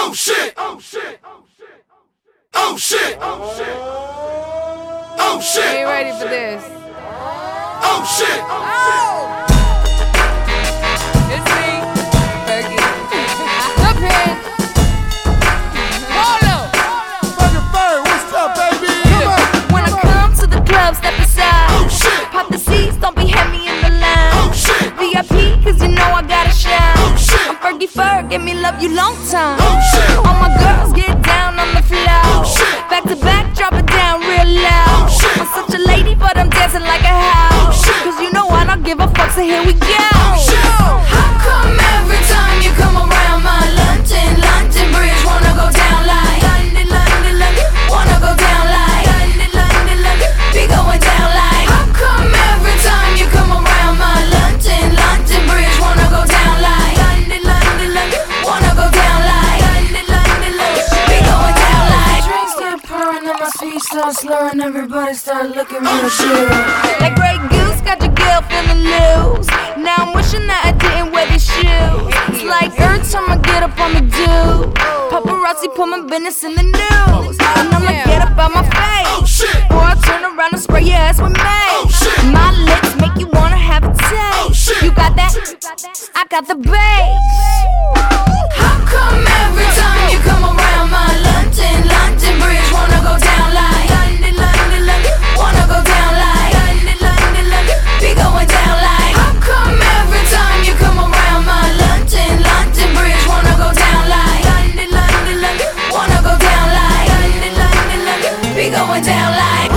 Oh shit! Oh shit! Oh shit! Oh shit! Oh shit! Are you ready for this? Oh shit! Oh! It's me, Fergie. The Pin. Polo. Fucking Bird, what's up, baby? Come on. When I come to the club, step aside. Oh shit! Pop the seats, don't be heavy in the line. Oh shit! VIP, cause you know I gotta shine. Oh shit! I'm Fergie Ferg, give me love you long time. Oh shit! All my girls get down on the floor. Oh shit! Back to back, drop it down real loud. Oh shit! I'm such a lady, but I'm dancing like a house. Oh shit! Cause you know I don't give a fuck, so here we go. Oh shit! How come every time you come around my London Bridge wanna go down like London, wanna go down like London, be going down like. How come every time you come around my London Bridge wanna go down like London, wanna go down like London, be going down like. Drinks start pouring and my feet start slurring, everybody start looking real good. Like Grey Goose got your girl feeling loose. Now I'm wishing that I didn't wear these shoes. It's like every time I get up on the do, paparazzi put my business in the news. And I'ma get up out my face, Oh shit! or I turn around and spray your ass with mace. Oh shit! My lips make you wanna have a taste. shit! You got that? I got the bass. How come every time you come around my London Bridge wanna go down like London, wanna go down like London, be going down like. How come every time you come around my London Bridge wanna go down like London, wanna go down like London, be going down like.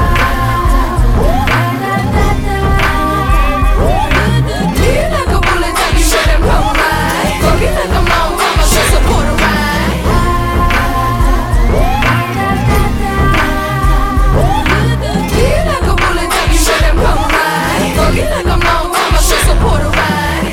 Feel like a bullet, tell you shut and come right. Feel like I'm long time, I should support a ride. Feel like a bullet, tell you shut and come right. Feel like I'm long time, I should support a ride.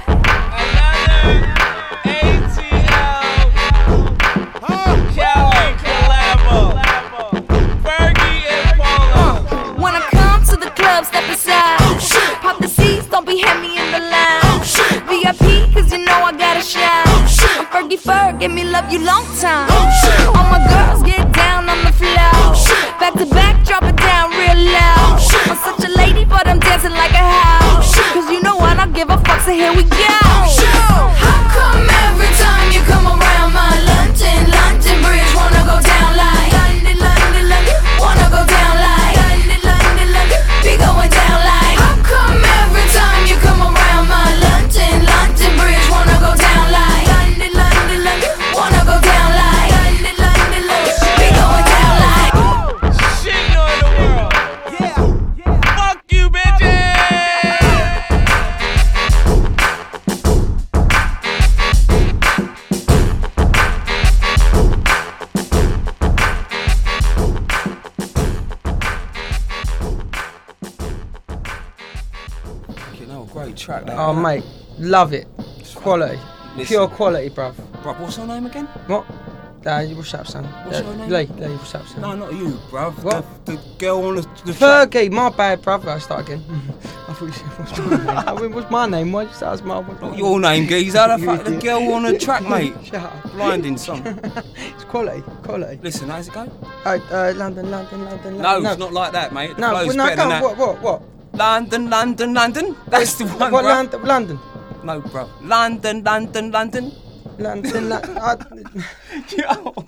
Kelly collabo. Fergie and Polo. When I come to the club, step aside. Oh shit! Pop the seats, don't be heavy in the line. Oh shit! VIP, cause you know I gotta shine. Oh shit! I'm Fergie Ferg, give me love you long time. Oh shit! All my girls get down on the floor. Oh shit! Back to back, drop it down real loud. Oh shit! I'm such a lady, but I'm dancing like a house. Oh shit! Cause you know I don't give a fuck, so here we go. shit! How come every time you come around my London Bridge wanna go down like London, wanna go down like London, be going down like. How come every time you come around my London Bridge wanna go down like London, wanna go down like London, be going down like. Shit on the world. Fuck you, bitches. Great track that. Oh mate, love it. Quality. Listen. Pure quality, bruv. Bruv, what's her name again? What? What's up, son? What's your name? Lee, what's up, son? No, not you, bruv. What? The girl on the track. Fergie, my bad, bruv. I start again. I thought you said, what's my name? I mean, what's my name? Why did you say that's my Not your name, geezer. The fuck the idiot. girl on the track, mate. Shut up. Blinding song. It's quality, quality. Listen, how's it go? London. No, it's not like that, mate. The No, flow's no, better than that. what? London. That's the one, What, bruv. London? No, bruv. London. London,